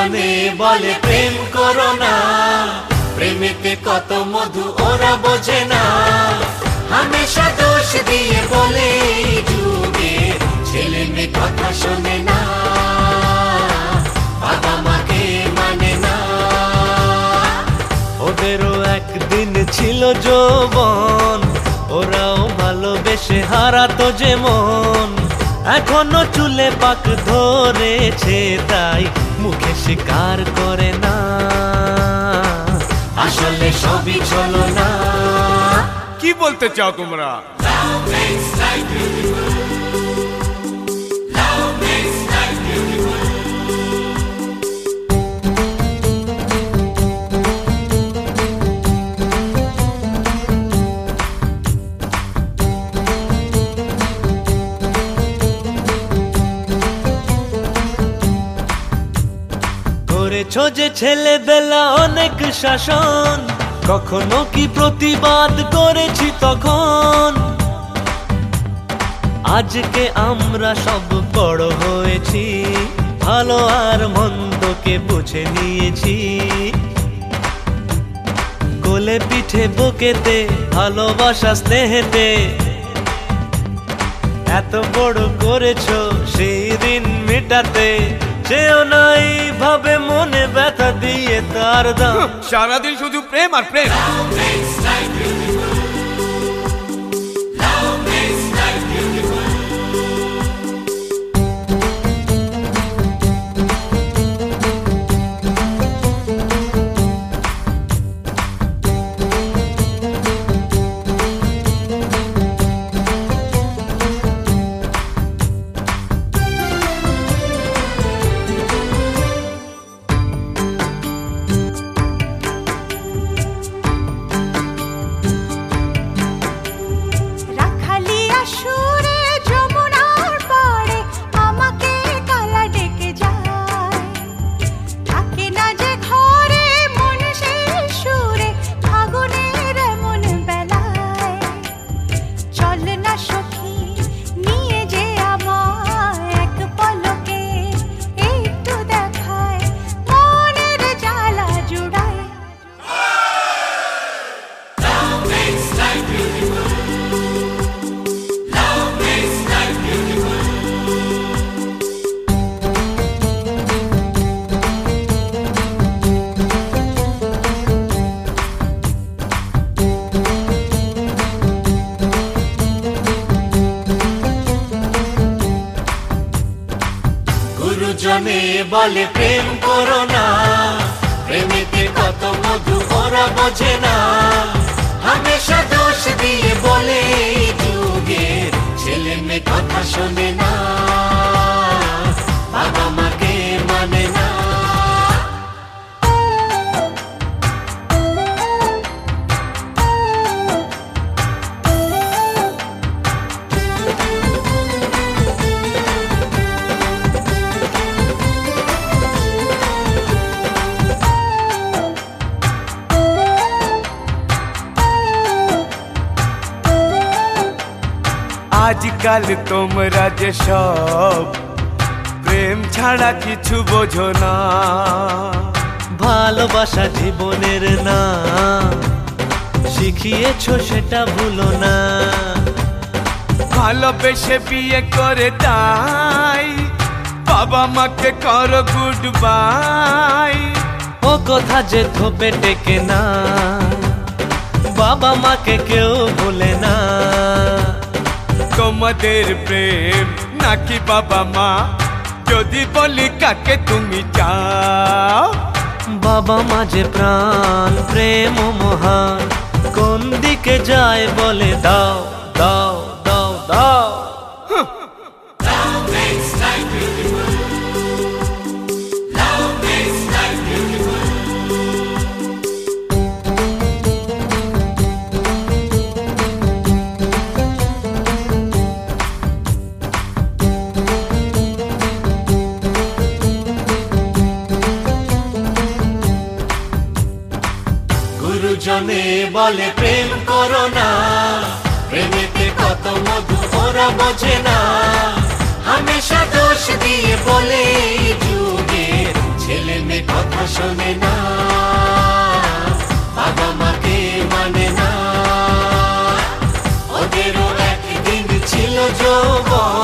গুরুজনে বলে প্রেম করো না, প্রেমেতে কত মধু ওরা বোঝে না। হামেশা দোষ দিয়ে বলে যুগে ছেলে মেয়ে কথা শোনে না, বাবা মাকে মানে না। ওদেরও একদিন ছিল যৌবন, ওরাও ভালোবেসে হারাতো যেমন। এখনো চুলে পাক ধরেছে, তাই মুখে স্বীকার করে না, আসলে সবই চলো না। কি বলতে চাও তোমরা? করেছো যে ছেলেবেলা অনেক শাসন, কখনো কি প্রতিবাদ করেছি তখন? আজকে আমরা সব বড় হয়েছি, ভালো আর মন্দকে বুঝে নিয়েছি। কোলে পিঠে বুকেতে ভালোবাসা স্নেহেতে এত বড় করেছো সেই ঋণ মেটাতে। সেও নাই ভাবে মনে ব্যথা দিয়ে তার দাম। সারাদিন শুধু প্রেম আর প্রেম। গুরুজনে বলে প্রেম করো না, প্রেমেতে কত মধু ওরা বোঝে না। হামেশা দোষ দিয়ে বলে যুগে ছেলে মেয়ে কথা শোনে না, বাবা মাকে মানে না। আজকাল তোমরা যে সব প্রেম ছাড়া কিছু বোঝো না। ভালোবাসা জীবনের না, শিখিয়েছো সেটা ভুলো না। ভালোবেসে বিয়ে করে তাই বাবা মাকে করো গুড বাই। ও কথা যে থোপে টেকে না, বাবা মাকে কেউ ভুলে না। তোমাদের প্রেম নাকি বাবা মা, যদি বলি কাকে তুমি চাও? বাবা মা যে প্রাণ, প্রেম মহান, কোন দিকে যায় বলে দাও দাও দাও দাও। গুরুজনে বলে প্রেম করো না, প্রেমেতে কত মধু ওরা বোঝে না। হামেশা দোষ দিয়ে বলে যুগে ছেলে মেয়ে শোনে না, বাবা মাকে মানে না। ওদেরও একদিন ছিল যৌবন,